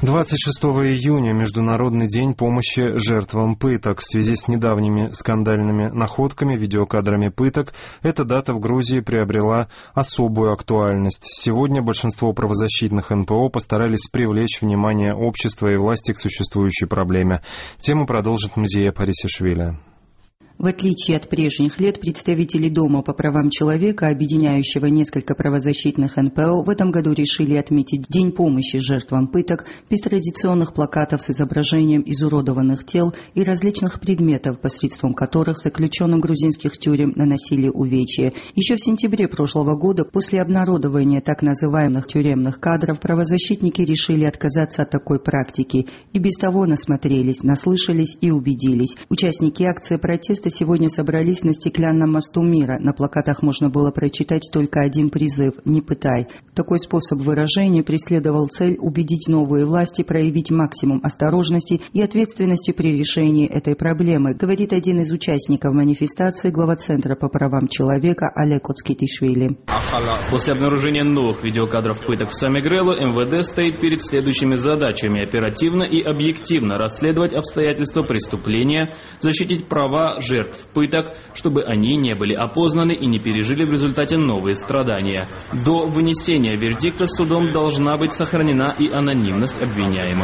26 июня – Международный день помощи жертвам пыток. В связи с недавними скандальными находками, видеокадрами пыток, эта дата в Грузии приобрела особую актуальность. Сегодня большинство правозащитных НПО постарались привлечь внимание общества и власти к существующей проблеме. Тему продолжит Мзия Парисишвили. В отличие от прежних лет, представители Дома по правам человека, объединяющего несколько правозащитных НПО, в этом году решили отметить День помощи жертвам пыток без традиционных плакатов с изображением изуродованных тел и различных предметов, посредством которых заключенным грузинских тюрем наносили увечья. Еще в сентябре прошлого года, после обнародования так называемых тюремных кадров, правозащитники решили отказаться от такой практики. И без того насмотрелись, наслышались и убедились. Участники акции протеста сегодня собрались на стеклянном мосту мира. На плакатах можно было прочитать только один призыв – «Не пытай». Такой способ выражения преследовал цель убедить новые власти проявить максимум осторожности и ответственности при решении этой проблемы, говорит один из участников манифестации, глава Центра по правам человека Олег Оцкитишвили. После обнаружения новых видеокадров пыток в Самегрелу МВД стоит перед следующими задачами: оперативно и объективно расследовать обстоятельства преступления, защитить права жертв пыток, чтобы они не были опознаны и не пережили в результате новые страдания. До вынесения вердикта судом должна быть сохранена и анонимность обвиняемых.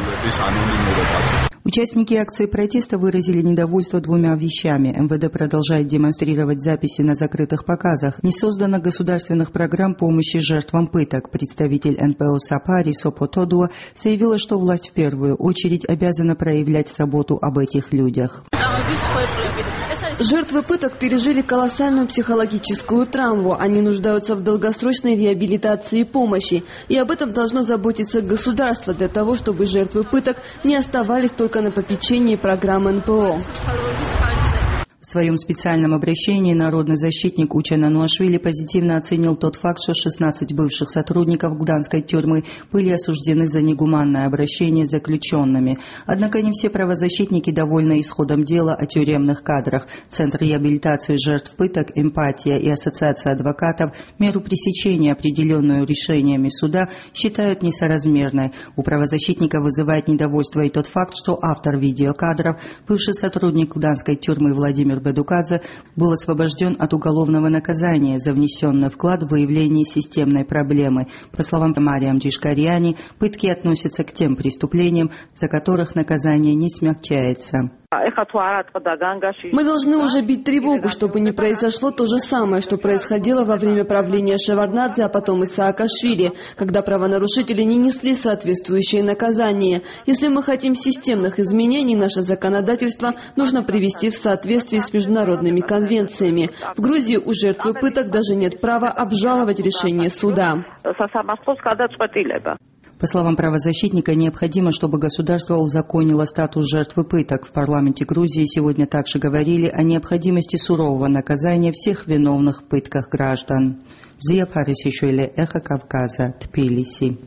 Участники акции протеста выразили недовольство двумя вещами. МВД продолжает демонстрировать записи на закрытых показах. Не создано государственных программ помощи жертвам пыток. Представитель НПО Сапари Сопотодуа заявила, что власть в первую очередь обязана проявлять заботу об этих людях. Жертвы пыток пережили колоссальную психологическую травму. Они нуждаются в долгосрочной реабилитации и помощи. И об этом должно заботиться государство для того, чтобы жертвы пыток не оставались только на попечении программ НПО. В своем специальном обращении народный защитник Учена Нуашвили позитивно оценил тот факт, что 16 бывших сотрудников гданской тюрьмы были осуждены за негуманное обращение с заключенными. Однако не все правозащитники довольны исходом дела о тюремных кадрах. Центр реабилитации жертв пыток, «Эмпатия» и Ассоциация адвокатов меру пресечения, определенную решениями суда, считают несоразмерной. У правозащитника вызывает недовольство и тот факт, что автор видеокадров, бывший сотрудник гданской тюрьмы Владимир Бедукадзе, был освобожден от уголовного наказания за внесенный вклад в выявление системной проблемы. По словам Мариам Джишкариани, пытки относятся к тем преступлениям, за которых наказание не смягчается. Мы должны уже бить тревогу, чтобы не произошло то же самое, что происходило во время правления Шеварднадзе, а потом и Саакашвили, когда правонарушители не несли соответствующее наказание. Если мы хотим системных изменений, наше законодательство нужно привести в соответствие с международными конвенциями. В Грузии у жертвы пыток даже нет права обжаловать решение суда. По словам правозащитника, необходимо, чтобы государство узаконило статус жертвы пыток. В парламенте Грузии сегодня также говорили о необходимости сурового наказания всех виновных в пытках граждан. Мзия Парисишвили, Эхо Кавказа, Тбилиси.